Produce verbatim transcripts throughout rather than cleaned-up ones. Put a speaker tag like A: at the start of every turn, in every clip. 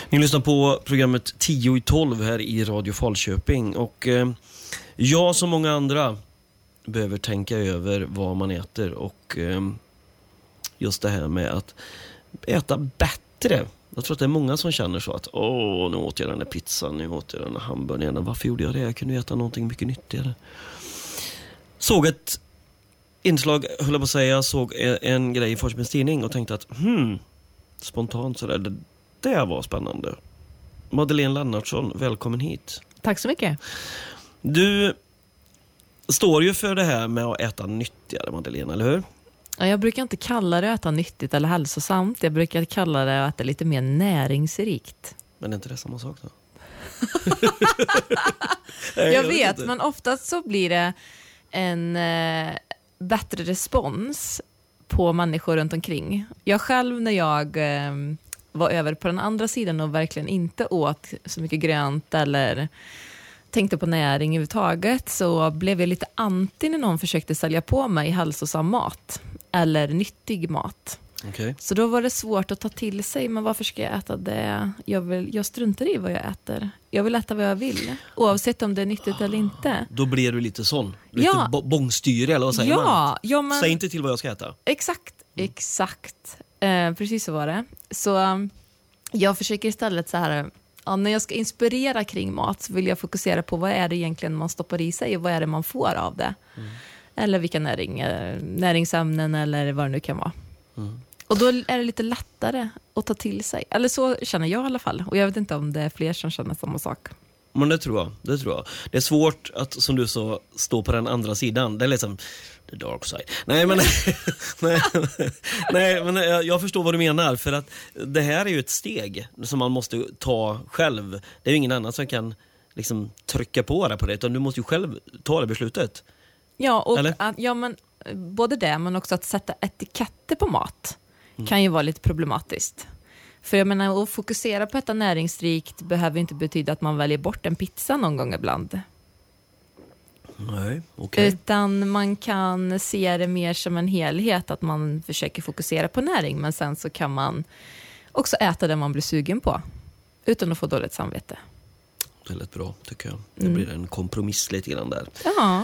A: Ni lyssnar på programmet tio i tolv här i Radio Falköping. Och eh, jag som många andra behöver tänka över vad man äter. Och eh, just det här med att äta bättre. Jag tror att det är många som känner så att åh, nu åt jag den där pizzan, nu åt jag den där hamburgaren. Varför gjorde jag det? Jag kunde äta någonting mycket nyttigare. Såg ett inslag, höll jag på att säga, såg en grej i Falköpings tidning och tänkte att hmm, spontant sådär, det, det var spännande. Madeleine Lennartsson, välkommen hit.
B: Tack så mycket.
A: Du står ju för det här med att äta nyttigare, Madeleine, eller hur?
B: Ja, jag brukar inte kalla det att äta nyttigt eller hälsosamt. Jag brukar kalla det att äta lite mer näringsrikt.
A: Men är inte det samma sak då?
B: jag, jag vet, inte. Men oftast så blir det en eh, bättre respons på människor runt omkring. Jag själv när jag eh, var över på den andra sidan och verkligen inte åt så mycket grönt eller tänkte på näring överhuvudtaget, så blev jag lite anti när någon försökte sälja på mig hälsosam mat eller nyttig mat.
A: Okay.
B: Så då var det svårt att ta till sig, men varför ska jag äta det? Jag, vill, jag struntar i vad jag äter. Jag vill äta vad jag vill, oavsett om det är nyttigt eller inte.
A: Då blir du lite sån. Lite
B: ja.
A: bo- bångstyrig, eller vad säger
B: ja.
A: man?
B: Ja, men...
A: Säg inte till vad jag ska äta.
B: Exakt, exakt. Eh, precis så var det. Så um, jag försöker istället så här... Ja, när jag ska inspirera kring mat så vill jag fokusera på vad är det egentligen man stoppar i sig och vad är det man får av det. Mm. Eller vilka näring, näringsämnen eller vad det nu kan vara. Mm. Och då är det lite lättare att ta till sig. Eller så känner jag i alla fall. Och jag vet inte om det är fler som känner samma sak.
A: Men det tror jag, det tror jag. Det är svårt att, som du sa, stå på den andra sidan. Det är liksom the dark side. Nej, men, nej, nej, men jag förstår vad du menar. För att det här är ju ett steg som man måste ta själv. Det är ju ingen annan som kan liksom trycka på det på det. Utan du måste ju själv ta det beslutet.
B: Ja, och att, ja, men både det, men också att sätta etiketter på mat mm. kan ju vara lite problematiskt. För jag menar, att fokusera på ett näringsrikt behöver inte betyda att man väljer bort en pizza någon gång ibland.
A: Nej, okej. Okay.
B: Utan man kan se det mer som en helhet, att man försöker fokusera på näring, men sen så kan man också äta det man blir sugen på utan att få dåligt samvete.
A: Det är lätt bra, tycker jag. Det
B: mm.
A: blir en kompromiss lite grann där.
B: Ja.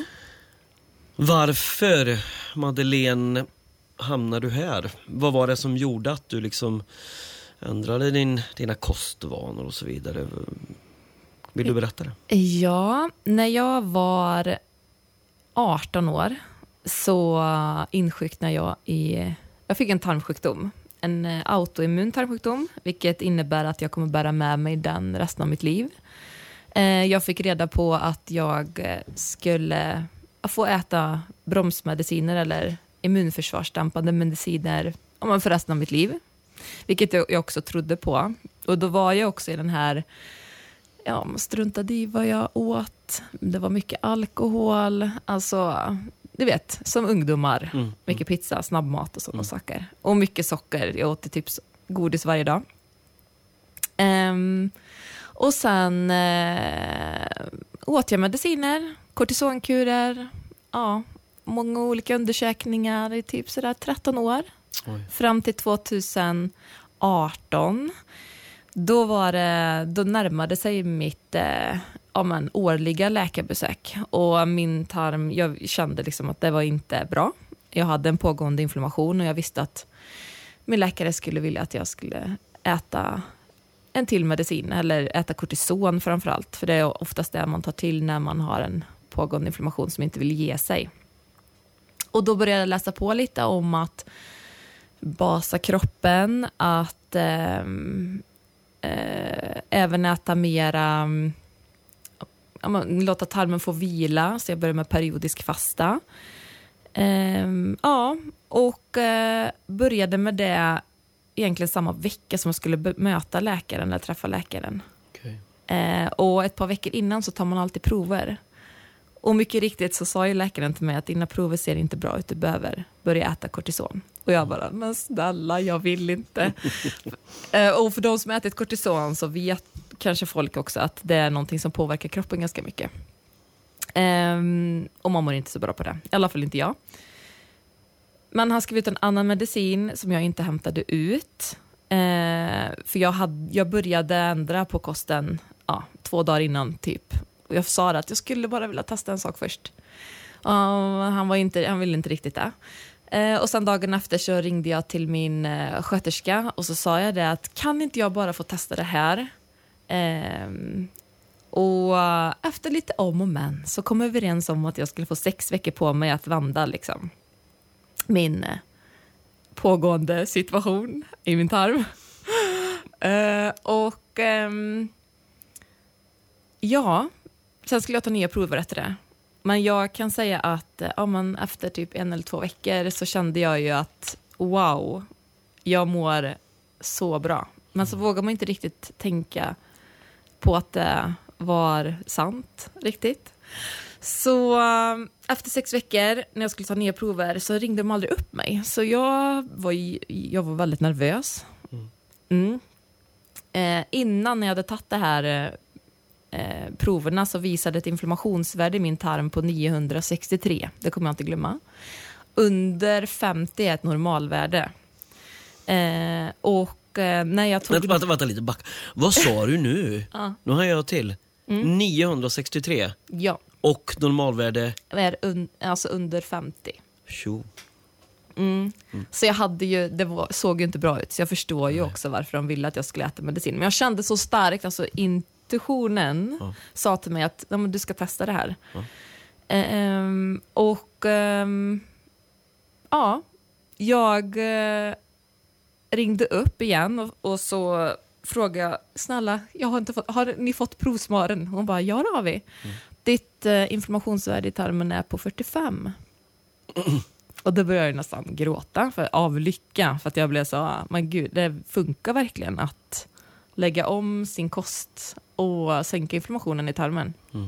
A: Varför, Madeleine, hamnar du här? Vad var det som gjorde att du liksom ändrade din, dina kostvanor och så vidare? Vill du berätta det?
B: Ja, när jag var arton år så insjuknade jag i... Jag fick en tarmsjukdom. En autoimmun tarmsjukdom, vilket innebär att jag kommer bära med mig den resten av mitt liv. Jag fick reda på att jag skulle få äta bromsmediciner eller immunförsvarsdämpande mediciner för resten av mitt liv. Vilket jag också trodde på. Och då var jag också i den här... Ja, man struntade i vad jag åt. Det var mycket alkohol. Alltså, du vet, som ungdomar. Mm. Mycket pizza, snabbmat och sådana mm. saker. Och mycket socker. Jag åt typ godis varje dag. Um, och sen uh, åt jag mediciner. Kortisonkurer. Ja, många olika undersökningar i typ sådär tretton år. Oj. Fram till tjugoarton. Då var det, då närmade sig mitt eh, ja, men, årliga läkarbesök. Och min tarm, jag kände liksom att det var inte bra. Jag hade en pågående inflammation och jag visste att min läkare skulle vilja att jag skulle äta en till medicin. Eller äta kortison framförallt. För det är oftast det man tar till när man har en pågående inflammation som inte vill ge sig. Och då började jag läsa på lite om att basa kroppen, att eh, eh, även äta mera, ja, låta tarmen få vila. Så jag började med periodisk fasta. Eh, ja, och eh, började med det egentligen samma vecka som jag skulle be- möta läkaren eller träffa läkaren.
A: Okay.
B: Eh, och ett par veckor innan så tar man alltid prover. Och mycket riktigt så sa ju läkaren till mig att dina prover ser inte bra ut, du behöver börja äta kortison. Och jag bara, men snälla, jag vill inte. eh, och för de som ätit kortison så vet kanske folk också att det är någonting som påverkar kroppen ganska mycket. Eh, och man mår inte så bra på det. I alla fall inte jag. Men han skrev ut en annan medicin som jag inte hämtade ut. Eh, för jag, hade, jag började ändra på kosten ja, två dagar innan typ. Och jag sa att jag skulle bara vilja testa en sak först. Och han, var inte, han ville inte riktigt det. Eh, och sen dagen efter så ringde jag till min eh, sköterska och så sa jag det att kan inte jag bara få testa det här? Eh, och efter lite om och men så kom vi överens om att jag skulle få sex veckor på mig att vända liksom min eh, pågående situation i min tarm. Uh, och um, ja, sen skulle jag ta nya prover efter det. Men jag kan säga att uh, ja, men efter typ en eller två veckor så kände jag ju att wow, jag mår så bra. Men så vågar man inte riktigt tänka på att det var sant riktigt. Så uh, efter sex veckor när jag skulle ta nya prover så ringde de aldrig upp mig. Så jag var, jag var väldigt nervös. Mm. Mm. Eh, innan jag hade tagit det här eh, proverna så visade ett inflammationsvärde i min tarm på niohundrasextiotre. Det kommer jag inte glömma. Under femtio är ett normalvärde. Eh, och eh, när jag tog...
A: Vänta, vänta, vänta lite back. Vad sa du nu?
B: Ja.
A: Nu har jag till. Mm. niohundrasextiotre.
B: Ja.
A: Och normalvärde?
B: Är un, alltså under femtio.
A: Tjo.
B: Mm. Mm. Så jag hade ju, det var, såg ju inte bra ut. Så jag förstår ju Nej. också varför de ville att jag skulle äta medicin. Men jag kände så starkt, alltså intuitionen ja. sa till mig att ja, men du ska testa det här. Ja. Ehm, och ehm, ja, jag eh, ringde upp igen och, och så frågade jag, snälla, jag har, inte fått, har ni fått provsmaren? Hon bara, ja det har vi. Mm. Ditt eh, informationsvärde i tarmen är på fyrtiofem. Mm. Och då började jag nästan gråta för, av lycka. För att jag blev så, men gud, det funkar verkligen att lägga om sin kost och sänka inflammationen i tarmen. Mm.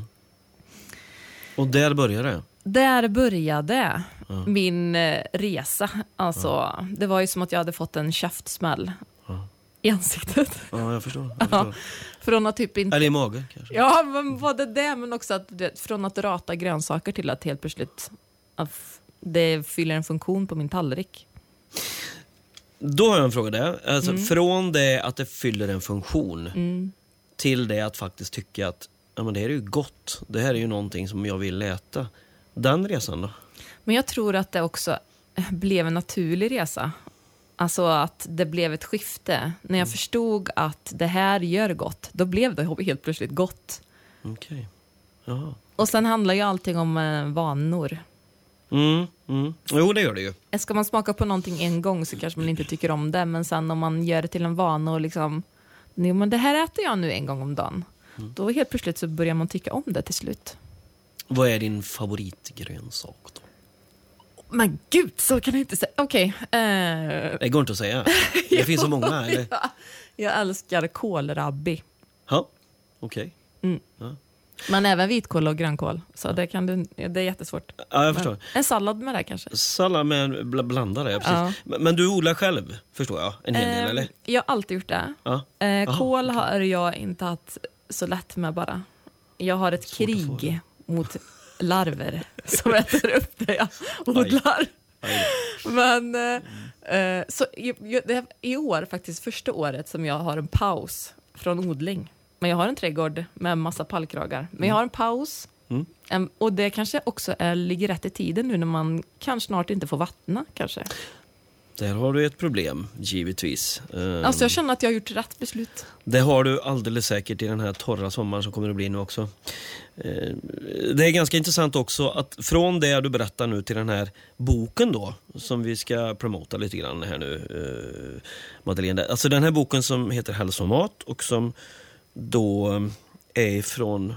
A: Och där började det?
B: Där började ja. min eh, resa. Alltså, ja. det var ju som att jag hade fått en käftsmäll ja. i ansiktet.
A: Ja, jag förstår. Jag förstår.
B: Ja, från att typ inte...
A: Eller i magen kanske.
B: Ja, men både det, men också att vet, från att rata grönsaker till att helt plötsligt att det fyller en funktion på min tallrik.
A: Då har jag en fråga där. Alltså,
B: mm.
A: Från det att det fyller en funktion
B: mm.
A: till det att faktiskt tycka att ja, men det här är ju gott. Det här är ju någonting som jag vill äta. Den resan då?
B: Men jag tror att det också blev en naturlig resa. Alltså att det blev ett skifte. När jag mm. förstod att det här gör gott, då blev det helt plötsligt gott.
A: Okej. Okay.
B: Och sen handlar ju allting om eh, vanor.
A: Mm, mm. Jo, det gör det ju.
B: Ska man smaka på någonting en gång så kanske man inte tycker om det. Men sen om man gör det till en vana och liksom, nej, men det här äter jag nu en gång om dagen. Mm. Då helt plötsligt så börjar man tycka om det till slut.
A: Vad är din favoritgrönsak då?
B: Men gud, så kan jag inte säga. Okej. Okay, uh...
A: Det går inte att säga. Det finns så många, eller?
B: Ja. Jag älskar kålrabbi.
A: Ja, okej. Okay.
B: Mm.
A: Ja.
B: Men även vitkål och grönkål. Så ja. det, kan du, det är jättesvårt.
A: Ja, jag förstår.
B: Men en sallad med det kanske.
A: Sallad med bl- blandare, ja, precis. Ja. Men du odlar själv, förstår jag, en hel del, eh, eller?
B: Jag har alltid gjort det. Ja. Eh, kål har jag inte haft så lätt med bara. Jag har ett Svårt krig mot larver som äter upp det jag odlar. Aj. Aj. Men eh, så i, det, i år faktiskt första året som jag har en paus från odling. Men jag har en trädgård med massa pallkragar. Men jag har en paus. Mm. Um, och det kanske också är, ligger rätt i tiden nu när man kanske snart inte får vattna kanske.
A: Där har du ett problem, givetvis. Um,
B: alltså jag känner att jag har gjort rätt beslut.
A: Det har du alldeles säkert i den här torra sommaren som kommer att bli nu också. Uh, det är ganska intressant också att från det du berättar nu till den här boken då, som vi ska promota lite grann här nu, uh, Madeleine. Alltså den här boken som heter Hälsomat och som då är från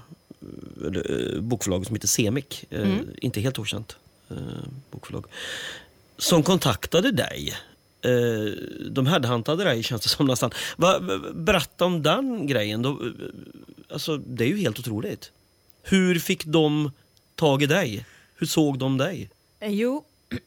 A: uh, bokförlag som heter Semik, uh, mm. inte helt okänt uh, bokförlag, som kontaktade dig. Uh, de headhuntade dig, känns det som nästan. Va, berätta om den grejen. Då, uh, alltså, det är ju helt otroligt. Hur fick de tag i dig? Hur såg de dig?
B: Jo,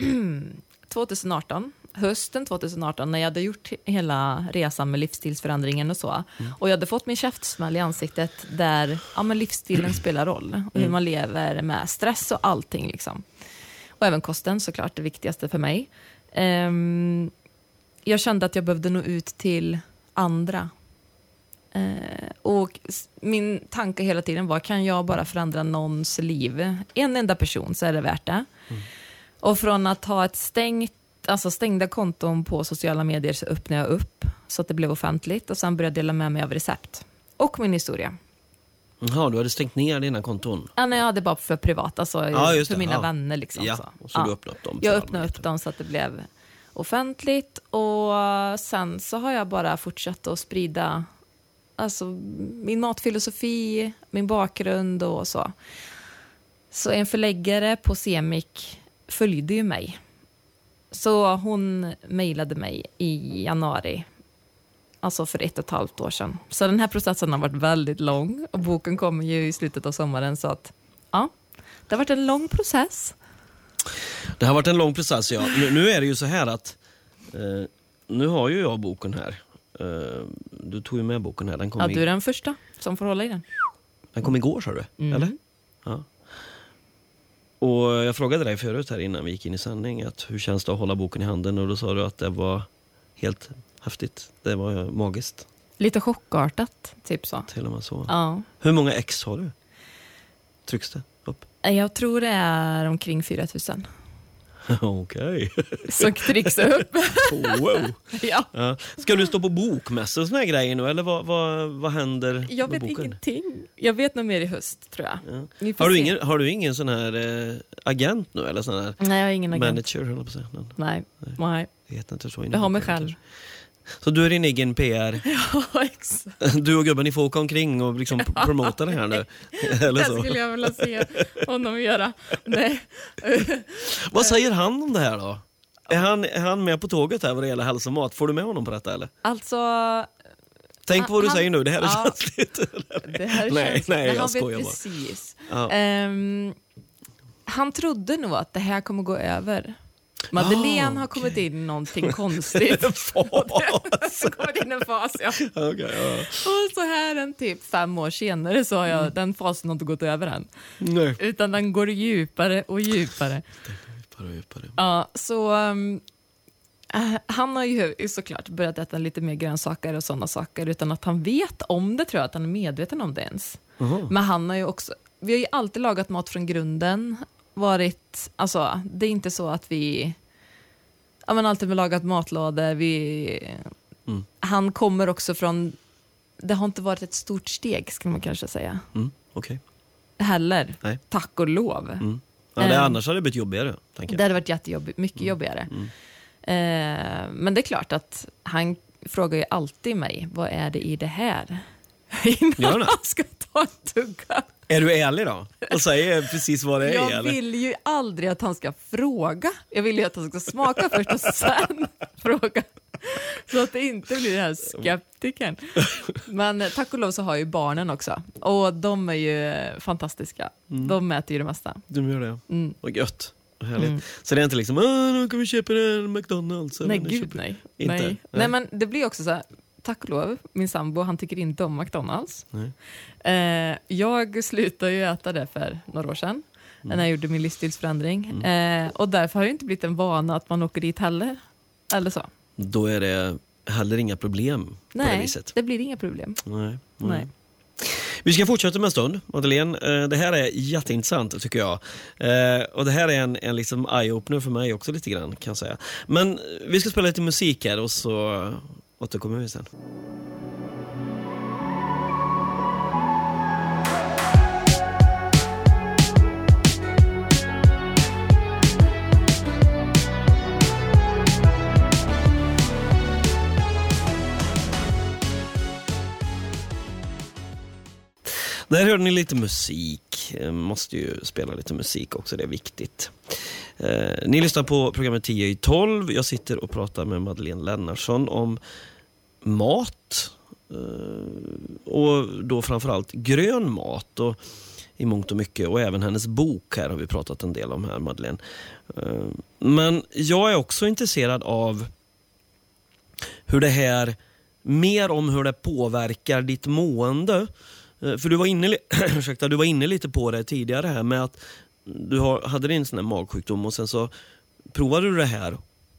B: tjugoarton. Hösten tjugoarton när jag hade gjort hela resan med livsstilsförändringen och så. Mm. Och jag hade fått min käftsmäll i ansiktet där ja, men livsstilen spelar roll. Och hur mm. man lever med stress och allting liksom. Och även kosten såklart det viktigaste för mig. Um, jag kände att jag behövde nå ut till andra. Eh, och min tanke hela tiden var, kan jag bara förändra någons liv? En enda person, så är det värt det. Mm. Och från att ha ett stängt, alltså stängda konton på sociala medier, så öppnade jag upp så att det blev offentligt. Och sen började jag dela med mig av recept och min historia.
A: Jaha, du hade stängt ner dina konton?
B: Ja, nej, jag hade bara för privat, alltså
A: ja,
B: för mina
A: ja.
B: vänner. Liksom,
A: ja,
B: så.
A: Och så
B: ja.
A: du öppnade upp dem?
B: Jag öppnade upp dem så att det blev offentligt. Och sen så har jag bara fortsatt att sprida alltså, min matfilosofi, min bakgrund och så. Så en förläggare på Semik följde ju mig. Så hon mejlade mig i januari. Alltså för ett och ett halvt år sedan. Så den här processen har varit väldigt lång. Och boken kommer ju i slutet av sommaren. Så att, ja, det har varit en lång process.
A: Det har varit en lång process, ja. Nu, nu är det ju så här att... Eh, nu har ju jag boken här. Eh, du tog ju med boken här. Den kom
B: ja,
A: i...
B: du är den första som får hålla i den.
A: Den kom igår, sa du?
B: Mm.
A: Eller? Ja. Och jag frågade dig förut här innan vi gick in i sändning att hur känns det att hålla boken i handen? Och då sa du att det var helt häftigt. Det var magiskt.
B: Lite chockartat, typ så.
A: Till och med så.
B: Ja.
A: Hur många ex har du? Trycks det upp?
B: Jag tror det är omkring fyra tusen.
A: Okej.
B: Så trycks upp.
A: Oh, wow.
B: Ja.
A: Ja. Ska du stå på bokmässor och såna här grejer nu? Eller vad, vad, vad händer
B: Jag
A: med
B: vet
A: boken?
B: Ingenting. Jag vet nog mer i höst, tror jag.
A: Ja. Har, du ingen, har du ingen sån här eh, agent nu? Eller sån här
B: Nej, jag har ingen agent.
A: manager, höll jag på att säga. Nej.
B: Nej. Nej.
A: Det heter inte så.
B: Jag har mig själv.
A: Så du är din egen P R?
B: Ja, exakt.
A: Du och gubben, ni får åka omkring och liksom promota det här nu. Eller så.
B: Det skulle jag vilja se honom göra. Nej.
A: Vad säger han om det här då? Är han, är han med på tåget här vad det gäller hälsomat? Får du med honom på detta eller?
B: Alltså...
A: Tänk på vad du
B: han,
A: säger nu, det här är
B: ja,
A: känsligt.
B: Det här är
A: nej,
B: känsligt.
A: nej, jag
B: han
A: skojar
B: vet
A: bara.
B: Precis.
A: Ja.
B: Um, han trodde nog att det här kommer gå över. Madeleine
A: oh,
B: har kommit
A: okay.
B: in någonting konstigt.
A: En fas.
B: Så kommer det in en fas, ja.
A: Okay, ja.
B: Och så här en typ fem år senare så har jag, mm. den fasen har inte gått över än.
A: Nej.
B: Utan den går djupare och djupare.
A: Djupare och djupare.
B: Ja, så um, uh, han har ju såklart börjat äta lite mer grönsaker och sådana saker utan att han vet om det, tror jag, att han är medveten om det ens. Uh-huh. Men han har ju också, vi har ju alltid lagat mat från grunden. Varit, alltså, det är inte så att vi ja, men alltid med lagat matlådor. Vi, mm. Han kommer också från, det har inte varit ett stort steg, ska man kanske säga.
A: Mm, okay.
B: Heller,
A: Nej.
B: tack och lov.
A: Mm. Ja, det, um, annars hade det blivit jobbigare.
B: Det hade varit jättejobbigt, mycket mm. jobbigare. Mm. Uh, men det är klart att han frågar ju alltid mig, vad är det i det här? Innan han ska ta en tugga.
A: Är du ärlig då? Och säger precis vad det är?
B: Jag
A: eller?
B: vill ju aldrig att han ska fråga. Jag vill ju att han ska smaka först och sen fråga. Så att det inte blir den här skeptiken. Men tack och lov så har ju barnen också. Och de är ju fantastiska. Mm. De mäter ju det mesta.
A: De gör det.
B: Mm.
A: Vad gött. Härligt. Mm. Så det är inte liksom, nu kan vi köpa en McDonalds.
B: Nej, gud nej.
A: Inte.
B: Nej. nej, men det blir också så här. Tack och lov, min sambo, han tycker inte om McDonalds. Eh, jag slutade ju äta det för några år sedan. Mm. När jag gjorde min livsstilsförändring. Mm. Eh, och därför har det inte blivit en vana att man åker dit heller. Eller så.
A: Då är det heller inga problem
B: nej,
A: på det viset.
B: det blir inga problem.
A: Nej, nej.
B: nej.
A: Vi ska fortsätta med en stund, Madeleine. Eh, det här är jätteintressant tycker jag. Eh, och det här är en, en liksom eye-opener för mig också lite grann, kan jag säga. Men vi ska spela lite musik här och så återkommer vi sen. Där hörde ni lite musik. Måste ju spela lite musik också, det är viktigt. Eh, ni lyssnar på programmet tio i tolv. Jag sitter och pratar med Madeleine Lennartsson om mat. Eh, och då framförallt grön mat och i mångt och mycket. Och även hennes bok här har vi pratat en del om här, Madeleine. Eh, men jag är också intresserad av hur det här, mer om hur det påverkar ditt mående. För du var inne, ursäkta, du var inne lite på det tidigare här med att du har, hade din sån här magsjukdom och sen så provade du det här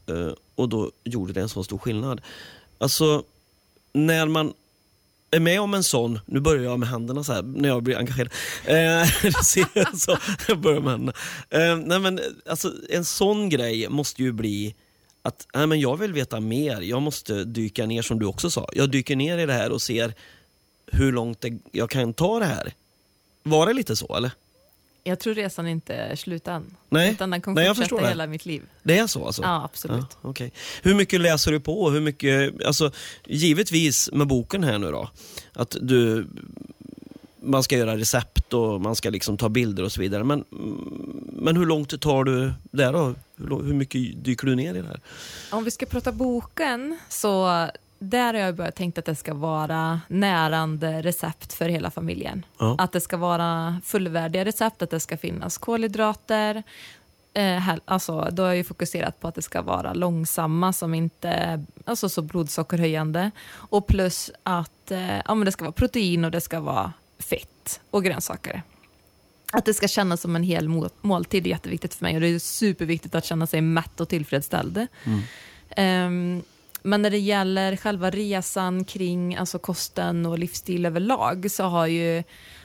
A: Eh, och då gjorde det en så stor skillnad. Alltså, när man är med om en sån, nu börjar jag med händerna så här när jag blir engagerad. Eh, så jag börjar med händerna. Eh, nej men alltså en sån grej måste ju bli att nej men jag vill veta mer. Jag måste dyka ner som du också sa. Jag dyker ner i det här och ser hur långt det, jag kan ta det här. Var det lite så eller?
B: Jag tror resan inte är slutan.
A: Nej,
B: utan den kommer
A: nej, jag
B: fortsätta
A: förstår det.
B: hela mitt liv.
A: Det är så alltså?
B: Ja, absolut.
A: Ja, okay. Hur mycket läser du på? Hur mycket, alltså, givetvis med boken här nu då, att du, man ska göra recept och man ska liksom ta bilder och så vidare. Men, men hur långt tar du där då? Hur, hur mycket dyker du ner i det här?
B: Om vi ska prata boken så där har jag börjat tänkt att det ska vara närande recept för hela familjen.
A: Ja.
B: Att det ska vara fullvärdiga recept, att det ska finnas kolhydrater. Eh, alltså, då har jag ju fokuserat på att det ska vara långsamma som inte alltså så blodsockerhöjande. Och plus att eh, ja, men det ska vara protein och det ska vara fett och grönsaker. Att det ska kännas som en hel må- måltid är jätteviktigt för mig. Och det är superviktigt att känna sig mätt och tillfredsställd. Mm. Um, Men när det gäller själva resan kring alltså kosten och livsstil överlag så har ju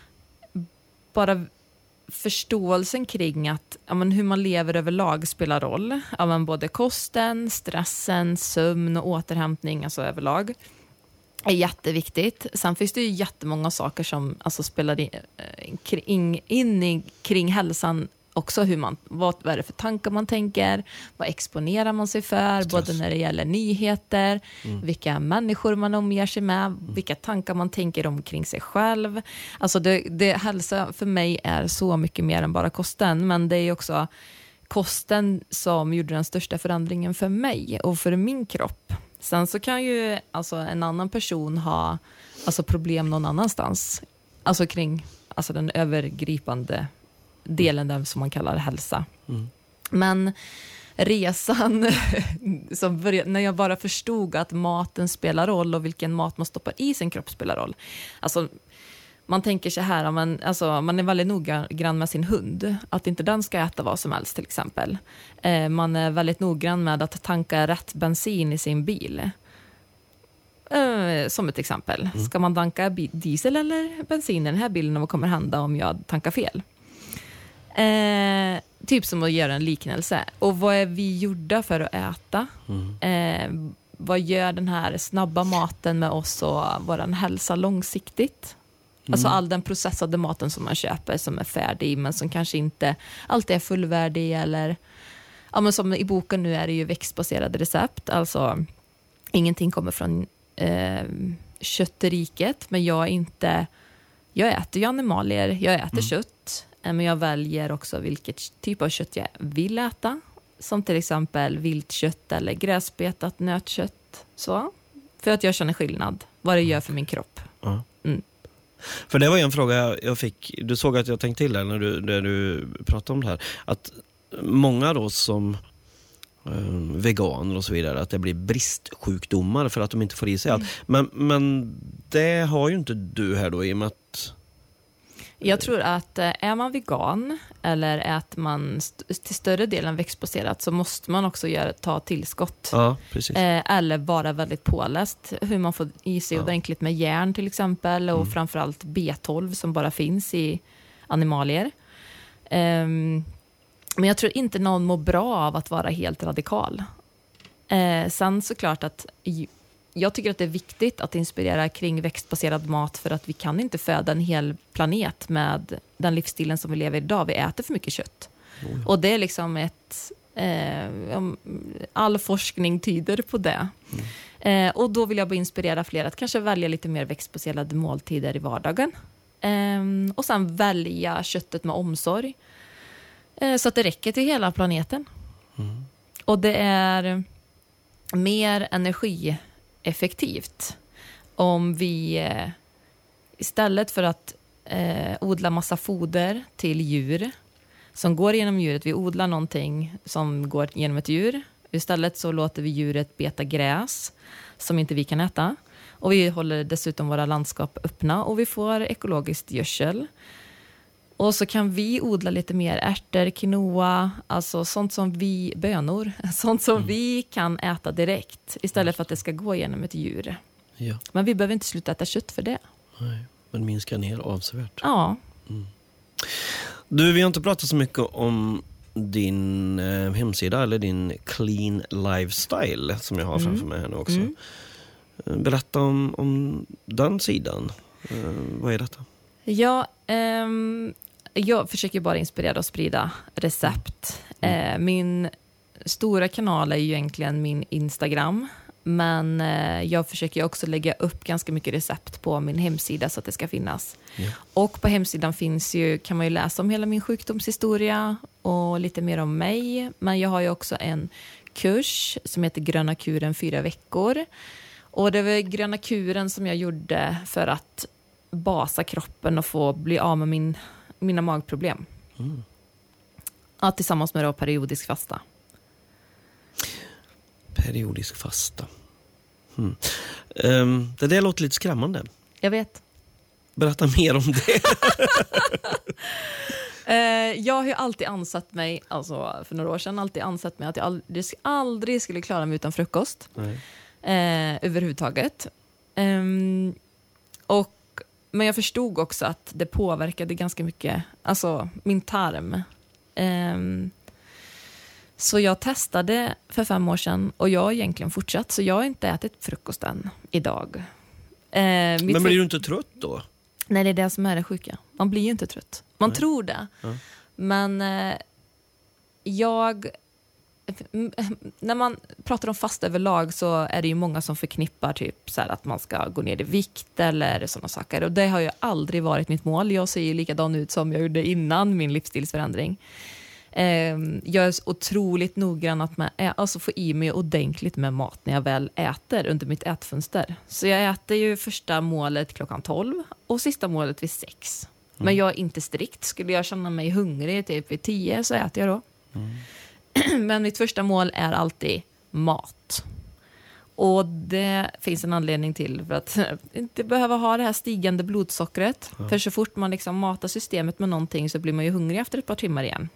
B: bara förståelsen kring att ja, men hur man lever överlag spelar roll. Ja, men både kosten, stressen, sömn och återhämtning alltså överlag är jätteviktigt. Sen finns det ju jättemånga saker som alltså spelar in, in, in i, kring hälsan också, hur man, vad, vad är det för tankar man tänker, vad exponerar man sig för, Stress. Både när det gäller nyheter, mm. vilka människor man omger sig med, mm. vilka tankar man tänker omkring sig själv. Alltså det, det, hälsa för mig är så mycket mer än bara kosten, men det är också kosten som gjorde den största förändringen för mig och för min kropp. Sen så kan ju alltså en annan person ha alltså problem någon annanstans, alltså kring alltså den övergripande delen där som man kallar hälsa. Mm. Men resan som började, när jag bara förstod att maten spelar roll och vilken mat man stoppar i sin kropp spelar roll. Alltså man tänker så här, man, alltså, man är väldigt noggrann med sin hund. Att inte den ska äta vad som helst till exempel. Eh, man är väldigt noggrann med att tanka rätt bensin i sin bil. Eh, som ett exempel. Mm. Ska man tanka diesel eller bensin i den här bilen och vad kommer hända om jag tankar fel? Eh, typ som att göra en liknelse. Och vad är vi gjorda för att äta? Mm. Eh, vad gör den här snabba maten med oss och vår hälsa långsiktigt? Mm. Alltså all den processade maten som man köper som är färdig men som kanske inte alltid är fullvärdig eller ja, men som i boken nu är det ju växtbaserade recept. Alltså ingenting kommer från eh, köttriket, men jag är inte jag äter ju animalier, jag äter mm. kött. Men jag väljer också vilket typ av kött jag vill äta. Som till exempel viltkött eller gräsbetat nötkött. Så. För att jag känner skillnad. Vad det gör för min kropp. Mm.
A: För det var en fråga jag fick. Du såg att jag tänkte till där när du, när du pratade om det här. Att många då som eh, veganer och så vidare. Att det blir bristsjukdomar för att de inte får i sig allt. Men, men det har ju inte du här då i och med att
B: jag tror att är man vegan eller äter man st- till större delen växtbaserat så måste man också göra, ta tillskott.
A: Ja, precis.
B: Eh, eller vara väldigt påläst hur man får i sig ja. ordentligt med järn till exempel och mm. framförallt B tolv som bara finns i animalier. Eh, men jag tror inte någon mår bra av att vara helt radikal. Eh, sen såklart att jag tycker att det är viktigt att inspirera kring växtbaserad mat för att vi kan inte föda en hel planet med den livsstilen som vi lever idag. Vi äter för mycket kött. Mm. Och det är liksom ett... Eh, all forskning tyder på det. Mm. Eh, och då vill jag bara inspirera fler att kanske välja lite mer växtbaserade måltider i vardagen. Eh, och sen välja köttet med omsorg. Eh, så att det räcker till hela planeten. Mm. Och det är mer energi effektivt om vi eh, istället för att eh, odla massa foder till djur som går genom djuret, vi odlar någonting som går genom ett djur, istället så låter vi djuret beta gräs som inte vi kan äta och vi håller dessutom våra landskap öppna och vi får ekologiskt gödsel. Och så kan vi odla lite mer ärtor, quinoa, alltså sånt som vi, bönor, sånt som mm. vi kan äta direkt istället för att det ska gå genom ett djur.
A: Ja.
B: Men vi behöver inte sluta äta kött för det.
A: Nej, men minska ner avsevärt.
B: Ja.
A: Mm. Du, vi har inte pratat så mycket om din eh, hemsida eller din clean lifestyle som jag har framför mm. mig här nu också. Mm. Berätta om, om den sidan. Eh, vad är detta?
B: Ja, ehm, jag försöker bara inspirera och sprida recept. Mm. Eh, min stora kanal är ju egentligen min Instagram. Men eh, jag försöker också lägga upp ganska mycket recept på min hemsida så att det ska finnas. Mm. Och på hemsidan finns ju, kan man ju läsa om hela min sjukdomshistoria och lite mer om mig. Men jag har ju också en kurs som heter Gröna kuren fyra veckor. Och det var Gröna kuren som jag gjorde för att basa kroppen och få bli av med min, mina magproblem. Mm. Ja, tillsammans med då periodisk fasta.
A: Periodisk fasta. Hmm. Um, det där låter lite skrämmande.
B: Jag vet.
A: Berätta mer om det.
B: uh, jag har ju alltid ansett mig, alltså för några år sedan, alltid ansett mig att jag aldrig, aldrig skulle klara mig utan frukost. Nej. Uh, överhuvudtaget. Um, och, men jag förstod också att det påverkade ganska mycket, alltså min tarm. Um, Så jag testade för fem år sedan och jag har egentligen fortsatt. Så jag har inte ätit frukosten idag. Eh,
A: Men blir fru- du inte trött då?
B: Nej, det är det som är det sjuka. Man blir ju inte trött. Man Nej. tror det. Ja. Men eh, jag... När man pratar om fast överlag så är det ju många som förknippar typ så här att man ska gå ner i vikt eller sådana saker. Och det har ju aldrig varit mitt mål. Jag ser ju likadan ut som jag gjorde innan min livsstilsförändring. Jag är otroligt noggrann att man ä- alltså få i mig ordentligt med mat när jag väl äter under mitt ätfönster. Så jag äter ju första målet klockan tolv och sista målet vid sex. Mm. Men jag är inte strikt. Skulle jag känna mig hungrig typ vid tio så äter jag då. Mm. Men mitt första mål är alltid mat. Och det finns en anledning till för att inte behöva ha det här stigande blodsockret. Mm. För så fort man liksom matar systemet med någonting så blir man ju hungrig efter ett par timmar igen.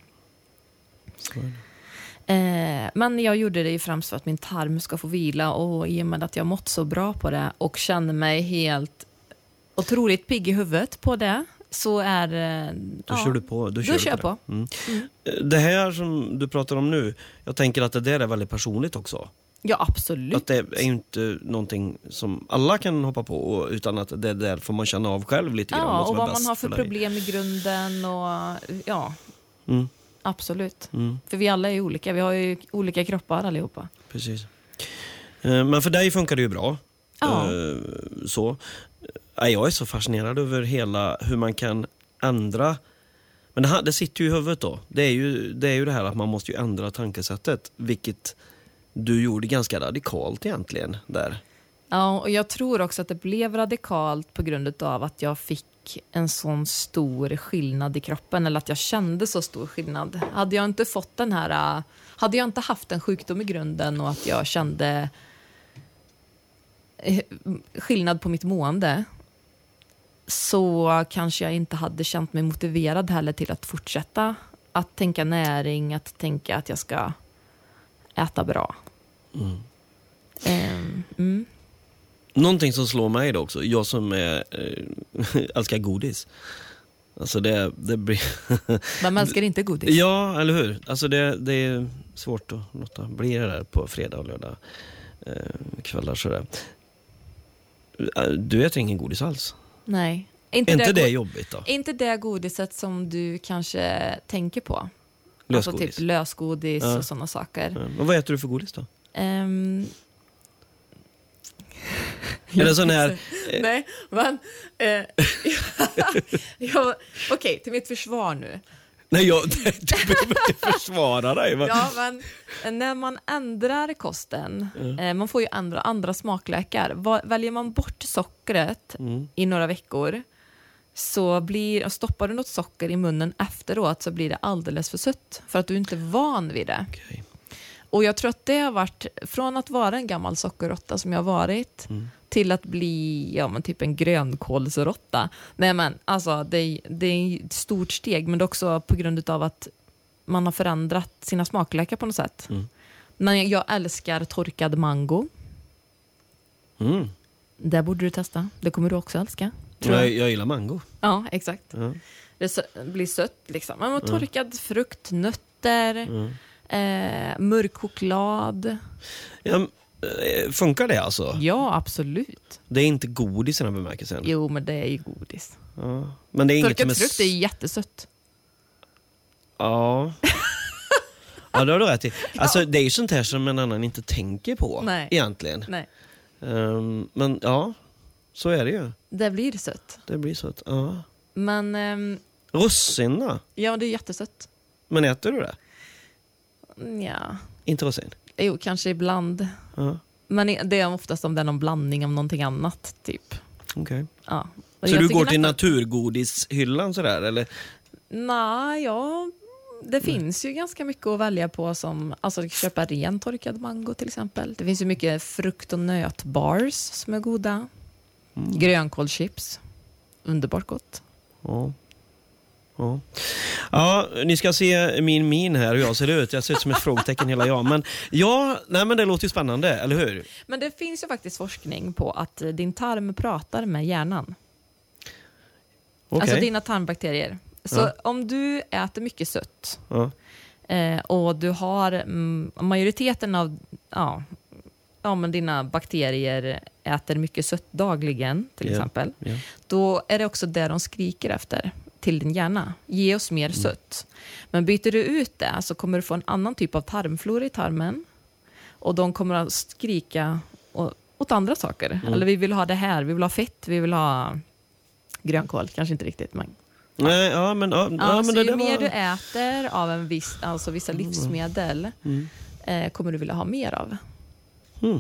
B: Eh, men jag gjorde det ju främst för att min tarm ska få vila och i och med att jag mått så bra på det och känner mig helt otroligt pigg i huvudet på det så är
A: då ja, kör du på då kör,
B: då kör
A: du
B: på.
A: på. Mm. Mm. Det här som du pratar om nu, jag tänker att det där är väldigt personligt också.
B: Ja, absolut.
A: Att det är inte någonting som alla kan hoppa på utan att det där får man känna av själv lite grann.
B: Ja, och vad man har för, för problem i grunden och ja. Mm. Absolut. Mm. För vi alla är olika. Vi har ju olika kroppar allihopa.
A: Precis. Men för dig funkar det ju bra.
B: Ja.
A: Så. Jag är så fascinerad över hela hur man kan ändra. Men det, här, det sitter ju i huvudet då. Det är ju, det är ju det här att man måste ju ändra tankesättet. Vilket du gjorde ganska radikalt egentligen där.
B: Ja, och jag tror också att det blev radikalt på grund av att jag fick en sån stor skillnad i kroppen eller att jag kände så stor skillnad. Hade jag inte fått den här hade jag inte haft en sjukdom i grunden och att jag kände skillnad på mitt mående så kanske jag inte hade känt mig motiverad heller till att fortsätta att tänka näring, att tänka att jag ska äta bra. Mm. Um, mm.
A: Någonting som slår mig då också, jag som är, äh, älskar godis. Alltså det, det blir...
B: Man älskar inte godis.
A: Ja, eller hur? Alltså det, det är svårt att låta bli det där på fredag och lördag äh, kvällar sådär. Du äter ingen godis alls?
B: Nej.
A: Inte, inte
B: det,
A: det jobbigt då?
B: Inte det godiset som du kanske tänker på.
A: Lösgodis?
B: Alltså typ lösgodis
A: ja.
B: och sådana saker.
A: Ja. Och vad äter du för godis då?
B: Um...
A: Är det sån här...
B: Nej, men... Eh, jag, okej, okay, till mitt försvar nu.
A: Nej, jag, du behöver inte försvara dig. Men...
B: Ja, men när man ändrar kosten, mm. eh, man får ju andra, andra smaklökar. Väljer man bort sockret mm. i några veckor så blir, stoppar du något socker i munnen efteråt så blir det alldeles för sött. För att du inte är van vid det. Okay. Och jag tror att det har varit, från att vara en gammal sockerrotta som jag har varit, mm. till att bli ja, men typ en grönkålsrotta. Nej, men alltså, det, det är ett stort steg, men det är också på grund av att man har förändrat sina smaklökar på något sätt. Mm. Men jag älskar torkad mango.
A: Mm.
B: Det borde du testa. Det kommer du också älska. Tror jag.
A: Jag, jag gillar mango.
B: Ja, exakt.
A: Ja.
B: Det sö- blir sött liksom. Man har torkad mm. frukt, nötter, mm. eh, mörk choklad.
A: Ja, funkar det alltså?
B: Ja, absolut.
A: Det är inte godis i den bemärkelsen.
B: Jo, men det är ju godis.
A: Ja. Men det är
B: torkad
A: inget
B: frukt är ju jättesött.
A: Ja. Ja, det har du rätt i. Alltså, det är ju sånt här som en annan inte tänker på.
B: Nej.
A: Egentligen.
B: Nej.
A: Um, men ja, så är det ju.
B: Det blir sött.
A: Det blir sött, ja.
B: Men... Um,
A: russin då?
B: Ja, det är jättesött.
A: Men äter du det?
B: Ja.
A: Inte russin?
B: Jo, kanske ibland.
A: Ja.
B: Men det är oftast om det är någon blandning av någonting annat, typ.
A: Okej. Okay.
B: Ja.
A: Så du går till nästan... naturgodishyllan sådär, eller?
B: Nej, ja... Det finns ju ganska mycket att välja på som, alltså köpa ren torkad mango till exempel. Det finns ju mycket frukt- och nötbars som är goda. Mm. Grönkålchips. Underbart gott.
A: Ja. Ja. Ja, ni ska se min min här hur jag ser ut. Jag ser ut som ett frågetecken hela jag. Men ja, nej men det låter ju spännande, eller hur?
B: Men det finns ju faktiskt forskning på att din tarm pratar med hjärnan. Okay. Alltså dina tarmbakterier. Så ja. Om du äter mycket sött
A: ja.
B: eh, och du har mm, majoriteten av ja, ja, men dina bakterier äter mycket sött dagligen till yeah. exempel, yeah. då är det också det de skriker efter till din hjärna. Ge oss mer mm. sött. Men byter du ut det så kommer du få en annan typ av tarmflora i tarmen och de kommer att skrika åt, åt andra saker. Mm. Eller vi vill ha det här, vi vill ha fett, vi vill ha grönkål, kanske inte riktigt, men
A: nej, ja, men, ja, ja,
B: alltså,
A: men det,
B: ju
A: det
B: mer
A: var...
B: du äter av en viss, alltså vissa livsmedel mm. eh, kommer du vilja ha mer av.
A: Mm.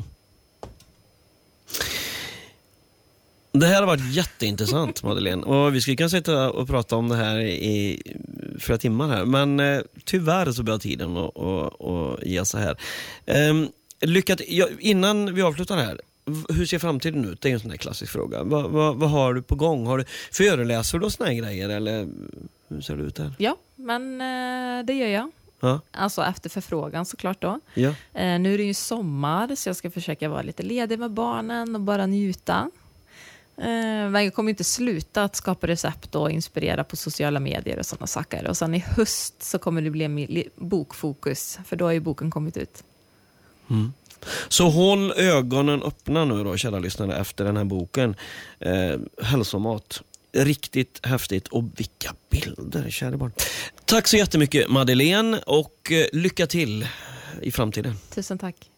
A: Det här har varit jätteintressant, Madeleine. Och vi skulle kunna sitta och prata om det här i flera timmar här. Men eh, tyvärr så börjar tiden att och, och ge sig här. Eh, lyckat, ja, innan vi avslutar här, hur ser framtiden ut? Det är en sån här klassisk fråga. Vad, vad, vad har du på gång? Har du, föreläser du såna här grejer? Eller hur ser det ut här?
B: Ja, men eh, det gör jag.
A: Ja.
B: Alltså efter förfrågan såklart då.
A: Ja.
B: Eh, nu är det ju sommar så jag ska försöka vara lite ledig med barnen och bara njuta. Eh, men jag kommer inte sluta att skapa recept och inspirera på sociala medier och sådana saker. Och sen i höst så kommer det bli bokfokus, för då har ju boken kommit ut.
A: Mm. Så håll ögonen öppna nu då, kära lyssnare, efter den här boken. Eh, hälsomat. Riktigt häftigt. Och vilka bilder, kära barn. Tack så jättemycket, Madeleine, och eh, lycka till i framtiden.
B: Tusen tack.